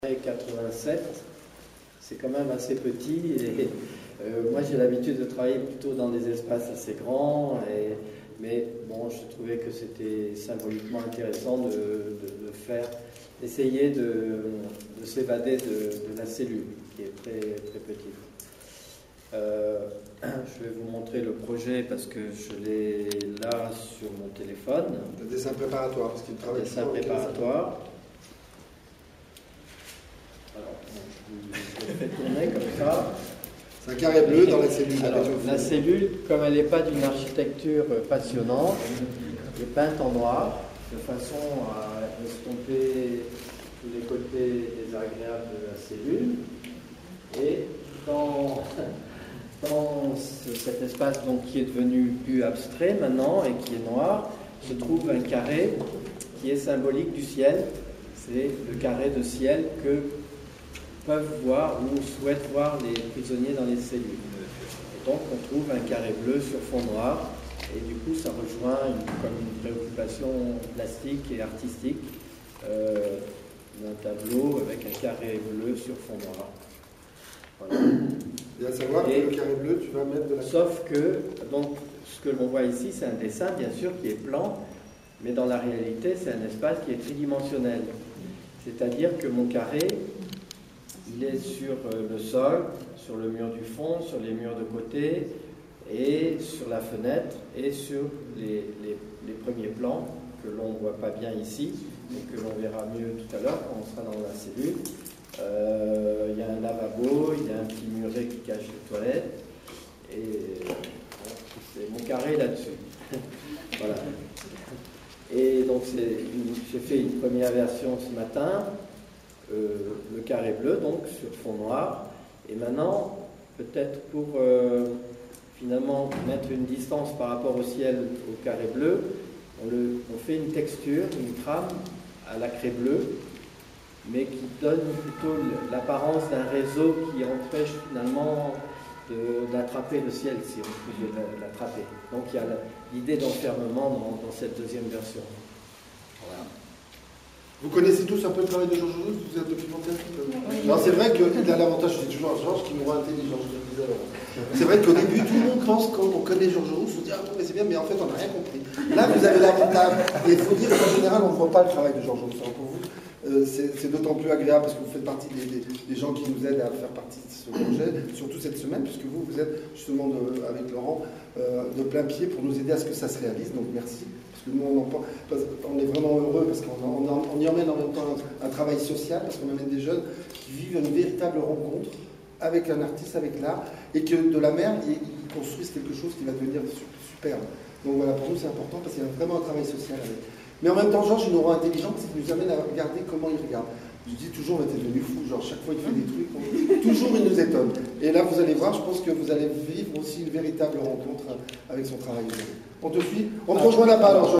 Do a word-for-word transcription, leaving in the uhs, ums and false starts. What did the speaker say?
quatre-vingt-sept, c'est quand même assez petit et euh, moi j'ai l'habitude de travailler plutôt dans des espaces assez grands, et, mais bon, je trouvais que c'était symboliquement intéressant de, de, de faire, essayer de, de s'évader de, de la cellule qui est très, très petite. Euh, je vais vous montrer le projet parce que je l'ai là sur mon téléphone. Le dessin préparatoire, parce qu'il travaille. Le dessin préparatoire. Alors, je vous fais tourner comme ça. C'est un carré bleu dans la cellule. Alors, la cellule, comme elle n'est pas d'une architecture passionnante, est peinte en noir, de façon à estomper tous les côtés désagréables de la cellule. Et dans, dans ce, cet espace donc, qui est devenu plus abstrait maintenant et qui est noir, se trouve un carré qui est symbolique du ciel. C'est le carré de ciel que peuvent voir ou souhaitent voir les prisonniers dans les cellules. Et donc on trouve un carré bleu sur fond noir, et du coup ça rejoint une, comme une préoccupation plastique et artistique euh, d'un tableau avec un carré bleu sur fond noir. Voilà. Et à savoir et, que le carré bleu, tu vas mettre de la... Sauf que, donc, ce que l'on voit ici, c'est un dessin, bien sûr, qui est plan, mais dans la réalité, c'est un espace qui est tridimensionnel. C'est-à-dire que mon carré, il est sur le sol, sur le mur du fond, sur les murs de côté, et sur la fenêtre, et sur les, les, les premiers plans, que l'on ne voit pas bien ici, mais que l'on verra mieux tout à l'heure quand on sera dans la cellule. Euh, il y a un lavabo, il y a un petit muret qui cache les toilettes, et bon, c'est mon carré là-dessus. Voilà. Et donc j'ai fait une première version ce matin. Euh, le carré bleu, donc, sur fond noir. Et maintenant, peut-être pour euh, finalement mettre une distance par rapport au ciel, au carré bleu, on, le, on fait une texture, une trame à la craie bleue, mais qui donne plutôt l'apparence d'un réseau qui empêche finalement d'attraper le ciel, si on peut l'attraper. Donc il y a l'idée d'enfermement dans, dans cette deuxième version. Voilà. Vous connaissez tous un peu le travail de Georges Jousse, vous êtes documentaire? Oui. Non, c'est vrai qu'il a l'avantage, je dis toujours à Georges, qui nous rend intelligents, je le disais avant. C'est vrai qu'au début, tout le monde pense qu'on connaît Georges Jousse, on se dit ah bon, mais c'est bien, mais en fait, on n'a rien compris. Là, vous avez l'avantage. Et il faut dire qu'en général, on ne voit pas le travail de Georges Jousse. Pour vous, euh, c'est d'autant plus agréable parce que vous faites partie des, des, des gens qui nous aident à faire partie de ce projet, surtout cette semaine, puisque vous, vous êtes justement de, avec Laurent euh, de plein pied pour nous aider à ce que ça se réalise. Donc merci. Parce que nous, on, en, on est vraiment heureux parce qu'on on, on y emmène en même temps un, un travail social, parce qu'on amène des jeunes qui vivent une véritable rencontre avec un artiste, avec l'art, et que de la mer, ils, ils construisent quelque chose qui va devenir superbe. Donc voilà, pour nous, c'est important parce qu'il y a vraiment un travail social avec. Mais en même temps, Georges, il nous rend intelligents, c'est qu'il nous amène à regarder comment il regarde. Je dis toujours, mais t'es devenu fou, genre chaque fois il fait des trucs, on... toujours il nous étonne. Et là, vous allez voir, je pense que vous allez vivre aussi une véritable rencontre avec son travail. On te suit, on te rejoint là-bas alors.